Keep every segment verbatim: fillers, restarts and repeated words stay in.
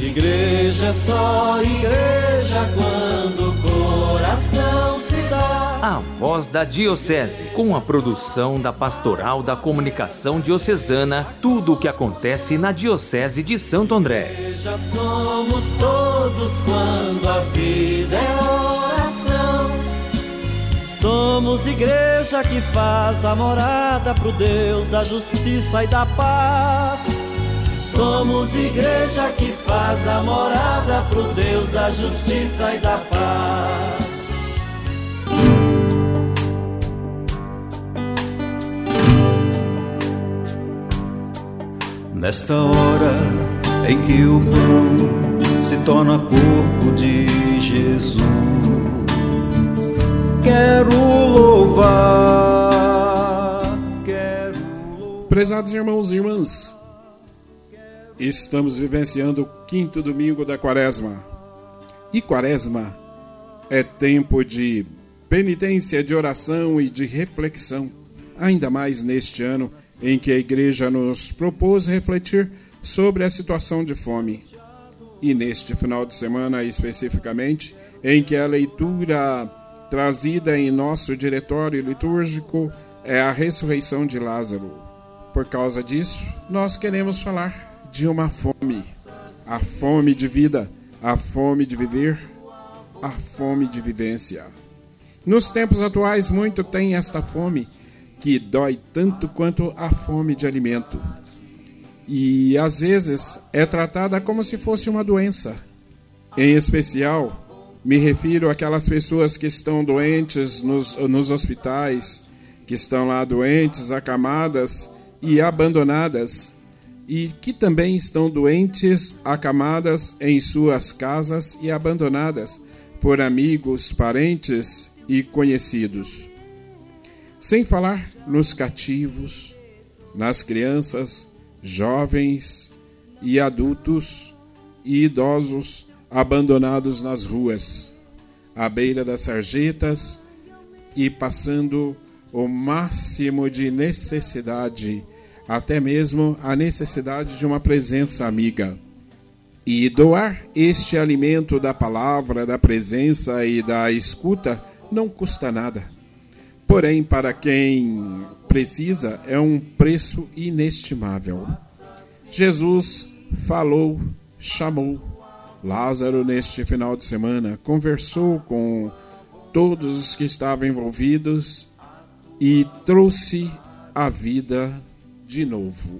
Igreja é só igreja quando o coração se dá. A Voz da Diocese, com a produção da Pastoral da Comunicação Diocesana, tudo o que acontece na Diocese de Santo André. Igreja somos todos quando a vida é oração. Somos igreja que faz a morada pro Deus da justiça e da paz. Somos igreja que faz a morada pro Deus da justiça e da paz. Nesta hora em que o pão se torna corpo de Jesus, quero louvar, quero louvar. Prezados irmãos e irmãs, estamos vivenciando o quinto domingo da Quaresma. E Quaresma é tempo de penitência, de oração e de reflexão. Ainda mais neste ano em que a Igreja nos propôs refletir sobre a situação de fome. E neste final de semana, especificamente, em que a leitura trazida em nosso diretório litúrgico é a ressurreição de Lázaro. Por causa disso, nós queremos falar de uma fome, a fome de vida, a fome de viver, a fome de vivência. Nos tempos atuais, muito tem esta fome que dói tanto quanto a fome de alimento. E, às vezes, é tratada como se fosse uma doença. Em especial, me refiro àquelas pessoas que estão doentes nos, nos hospitais, que estão lá doentes, acamadas e abandonadas, e que também estão doentes, acamadas em suas casas e abandonadas por amigos, parentes e conhecidos. Sem falar nos cativos, nas crianças, jovens e adultos e idosos abandonados nas ruas, à beira das sarjetas e passando o máximo de necessidade, até mesmo a necessidade de uma presença amiga. E doar este alimento da palavra, da presença e da escuta não custa nada. Porém, para quem precisa, é um preço inestimável. Jesus falou, chamou Lázaro neste final de semana, conversou com todos os que estavam envolvidos e trouxe a vida de novo.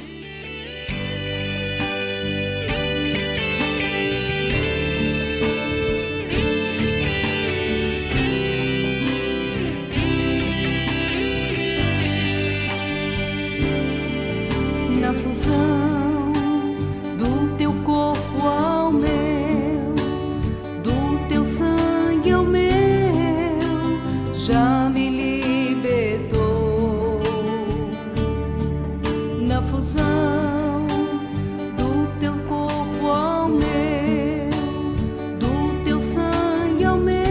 Na fusão do teu corpo ao meu, do teu sangue ao meu, já me libertou. Na fusão do teu corpo ao meu, do teu sangue ao meu,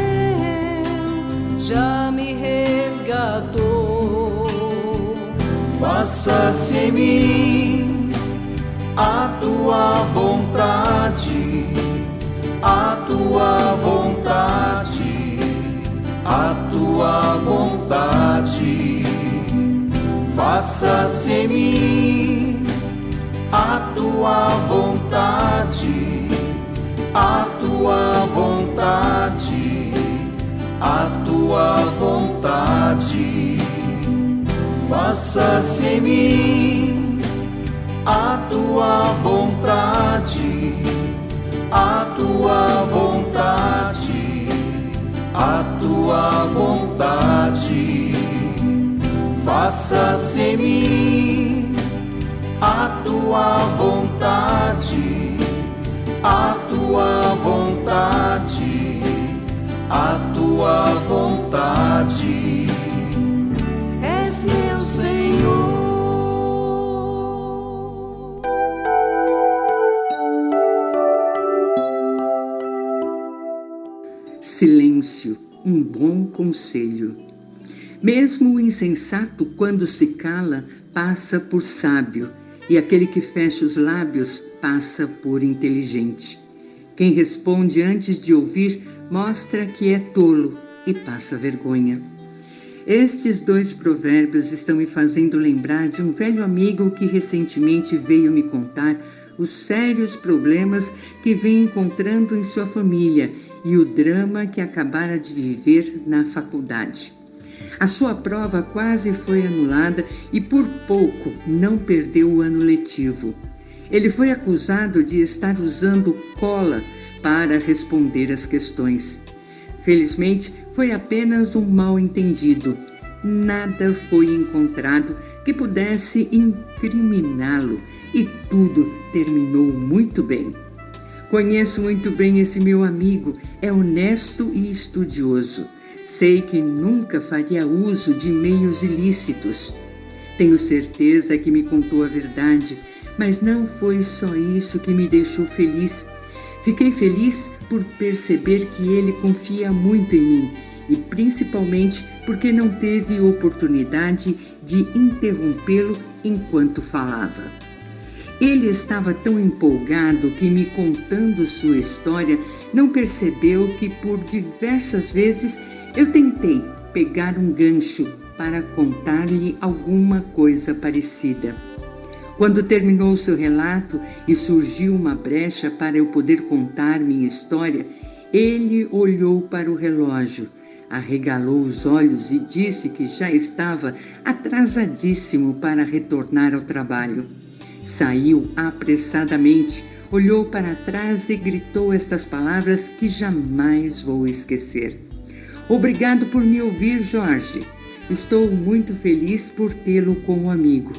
já me resgatou. Faça-se em mim a tua vontade, a tua vontade, a tua vontade. Faça-se em mim a tua vontade, a tua vontade, a tua vontade. Faça-se em mim a tua vontade, a tua vontade, a tua vontade. Faça-se em mim a tua vontade, a tua vontade, a tua vontade. És meu Senhor. Silêncio, um bom conselho. Mesmo o insensato, quando se cala, passa por sábio, e aquele que fecha os lábios passa por inteligente. Quem responde antes de ouvir mostra que é tolo e passa vergonha. Estes dois provérbios estão me fazendo lembrar de um velho amigo que recentemente veio me contar os sérios problemas que vem encontrando em sua família e o drama que acabara de viver na faculdade. A sua prova quase foi anulada e por pouco não perdeu o ano letivo. Ele foi acusado de estar usando cola para responder às questões. Felizmente, foi apenas um mal-entendido. Nada foi encontrado que pudesse incriminá-lo e tudo terminou muito bem. Conheço muito bem esse meu amigo, é honesto e estudioso. Sei que nunca faria uso de meios ilícitos. Tenho certeza que me contou a verdade, mas não foi só isso que me deixou feliz. Fiquei feliz por perceber que ele confia muito em mim e principalmente porque não teve oportunidade de interrompê-lo enquanto falava. Ele estava tão empolgado que, me contando sua história, não percebeu que por diversas vezes eu tentei pegar um gancho para contar-lhe alguma coisa parecida. Quando terminou seu relato e surgiu uma brecha para eu poder contar minha história, ele olhou para o relógio, arregalou os olhos e disse que já estava atrasadíssimo para retornar ao trabalho. Saiu apressadamente, olhou para trás e gritou estas palavras que jamais vou esquecer. Obrigado por me ouvir, Jorge. Estou muito feliz por tê-lo como amigo.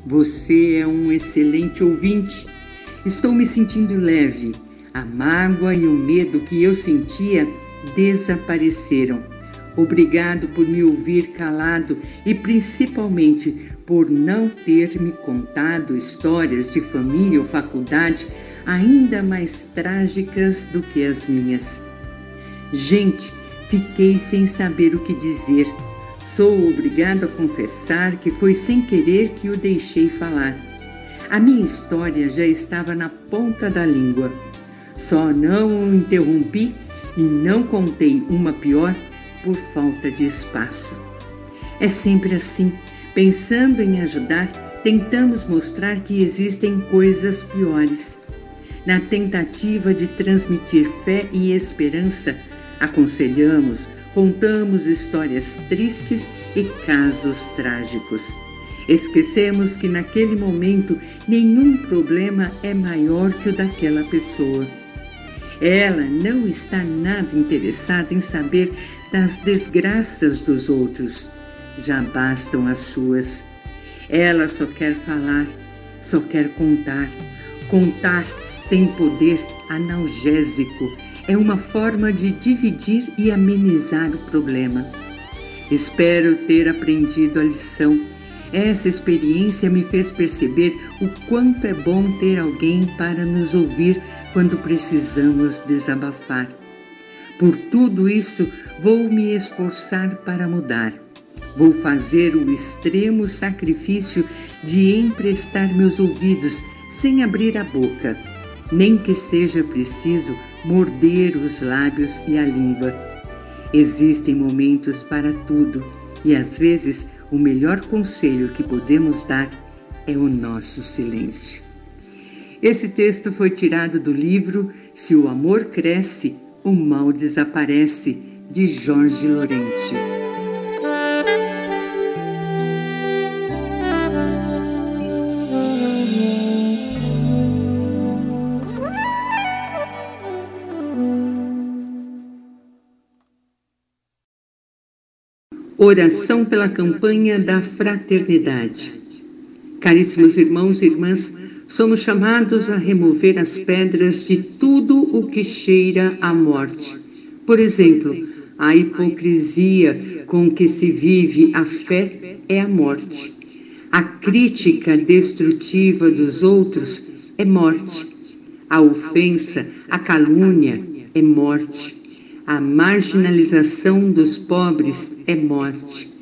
Você é um excelente ouvinte. Estou me sentindo leve. A mágoa e o medo que eu sentia desapareceram. Obrigado por me ouvir calado e principalmente por não ter me contado histórias de família ou faculdade ainda mais trágicas do que as minhas. Gente, fiquei sem saber o que dizer. Sou obrigado a confessar que foi sem querer que o deixei falar. A minha história já estava na ponta da língua. Só não o interrompi e não contei uma pior por falta de espaço. É sempre assim. Pensando em ajudar, tentamos mostrar que existem coisas piores. Na tentativa de transmitir fé e esperança, aconselhamos, contamos histórias tristes e casos trágicos. Esquecemos que naquele momento nenhum problema é maior que o daquela pessoa. Ela não está nada interessada em saber das desgraças dos outros. Já bastam as suas. Ela só quer falar, só quer contar. Contar tem poder analgésico. É uma forma de dividir e amenizar o problema. Espero ter aprendido a lição. Essa experiência me fez perceber o quanto é bom ter alguém para nos ouvir quando precisamos desabafar. Por tudo isso, vou me esforçar para mudar. Vou fazer o extremo sacrifício de emprestar meus ouvidos sem abrir a boca, nem que seja preciso morder os lábios e a língua. Existem momentos para tudo e às vezes o melhor conselho que podemos dar é o nosso silêncio. Esse texto foi tirado do livro Se o Amor Cresce, o Mal Desaparece, de Jorge Lorente. Oração pela campanha da fraternidade. Caríssimos irmãos e irmãs, somos chamados a remover as pedras de tudo o que cheira à morte. Por exemplo, a hipocrisia com que se vive a fé é a morte. A crítica destrutiva dos outros é morte. A ofensa, a calúnia é morte. A marginalização dos pobres é morte.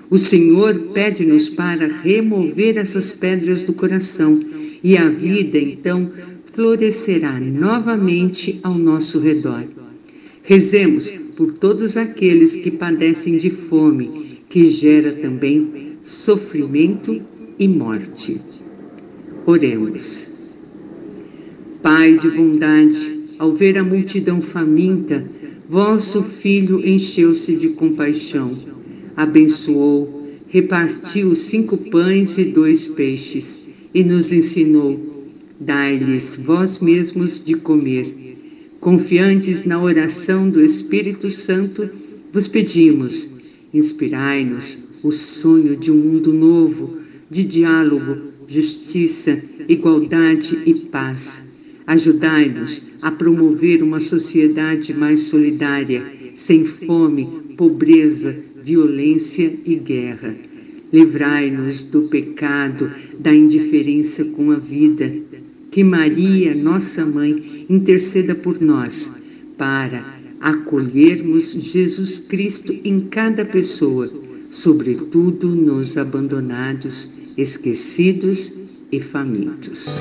O Senhor pede-nos para remover essas pedras do coração e a vida, então, florescerá novamente ao nosso redor. Rezemos por todos aqueles que padecem de fome, que gera também sofrimento e morte. Oremos. Pai de bondade, ao ver a multidão faminta, vosso Filho encheu-se de compaixão, abençoou, repartiu cinco pães e dois peixes e nos ensinou: dai-lhes vós mesmos de comer. Confiantes na oração do Espírito Santo, vos pedimos, inspirai-nos o sonho de um mundo novo, de diálogo, justiça, igualdade e paz. Ajudai-nos a promover uma sociedade mais solidária, sem fome, pobreza, violência e guerra. Livrai-nos do pecado, da indiferença com a vida. Que Maria, nossa Mãe, interceda por nós, para acolhermos Jesus Cristo em cada pessoa, sobretudo nos abandonados, esquecidos e famintos.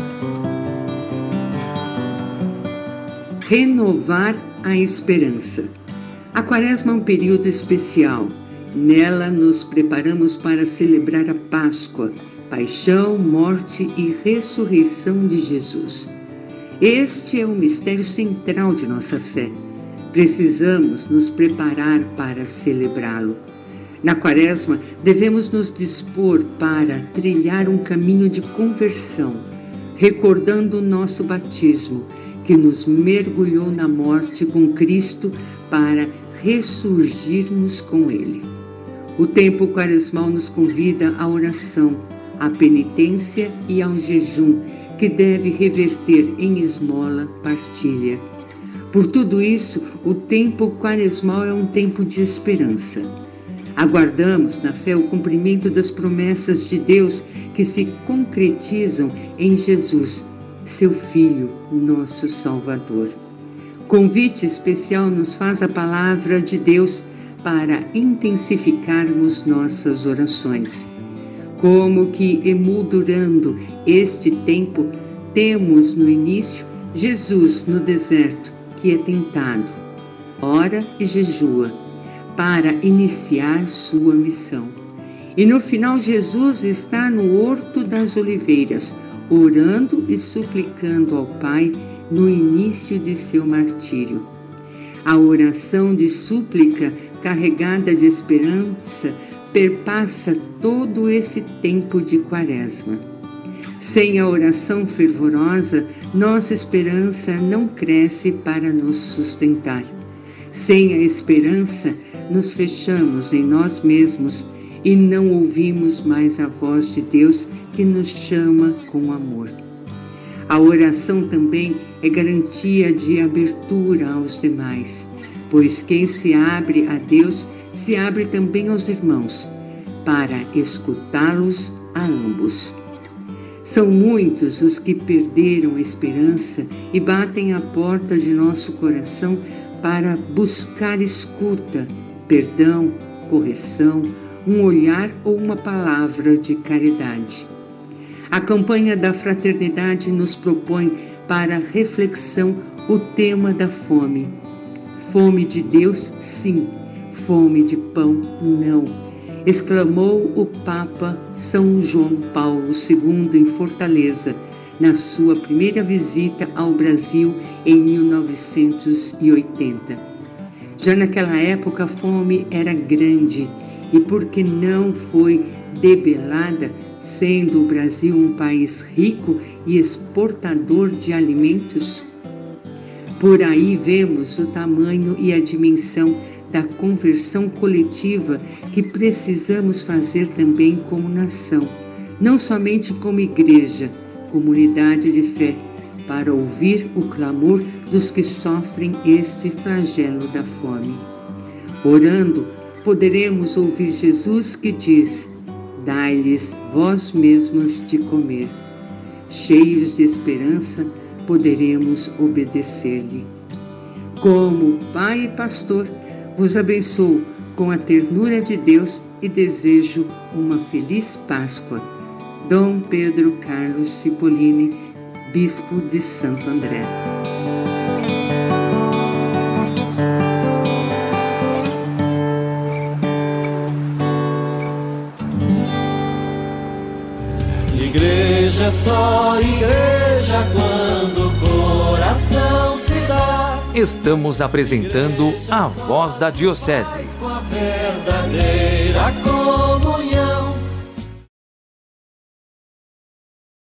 Renovar a esperança. A Quaresma é um período especial. Nela nos preparamos para celebrar a Páscoa, paixão, morte e ressurreição de Jesus. Este é o mistério central de nossa fé. Precisamos nos preparar para celebrá-lo. Na Quaresma, devemos nos dispor para trilhar um caminho de conversão, recordando o nosso batismo, que nos mergulhou na morte com Cristo para ressurgirmos com Ele. O tempo quaresmal nos convida à oração, à penitência e ao jejum, que deve reverter em esmola, partilha. Por tudo isso, o tempo quaresmal é um tempo de esperança. Aguardamos na fé o cumprimento das promessas de Deus que se concretizam em Jesus, seu Filho, nosso Salvador. Convite especial nos faz a palavra de Deus para intensificarmos nossas orações. Como que emoldurando este tempo, temos no início Jesus no deserto, que é tentado, ora e jejua, para iniciar sua missão. E no final Jesus está no Horto das Oliveiras, orando e suplicando ao Pai no início de seu martírio. A oração de súplica, carregada de esperança, perpassa todo esse tempo de Quaresma. Sem a oração fervorosa, nossa esperança não cresce para nos sustentar. Sem a esperança, nos fechamos em nós mesmos e não ouvimos mais a voz de Deus que nos chama com amor. A oração também é garantia de abertura aos demais, pois quem se abre a Deus se abre também aos irmãos, para escutá-los a ambos. São muitos os que perderam a esperança e batem à porta de nosso coração para buscar escuta, perdão, correção, um olhar ou uma palavra de caridade. A campanha da fraternidade nos propõe para reflexão o tema da fome. Fome de Deus, sim. Fome de pão, não. Exclamou o Papa São João Paulo segundo em Fortaleza, na sua primeira visita ao Brasil em mil novecentos e oitenta. Já naquela época a fome era grande e porque não foi debelada, sendo o Brasil um país rico e exportador de alimentos? Por aí vemos o tamanho e a dimensão da conversão coletiva que precisamos fazer também como nação, não somente como igreja, comunidade de fé, para ouvir o clamor dos que sofrem este flagelo da fome. Orando, poderemos ouvir Jesus que diz: dai-lhes vós mesmos de comer. Cheios de esperança, poderemos obedecer-lhe. Como Pai e Pastor, vos abençoo com a ternura de Deus e desejo uma feliz Páscoa. Dom Pedro Carlos Cipollini, Bispo de Santo André. Igreja é só igreja quando o coração se dá. Estamos apresentando a Voz da Diocese. Com a verdadeira comunhão.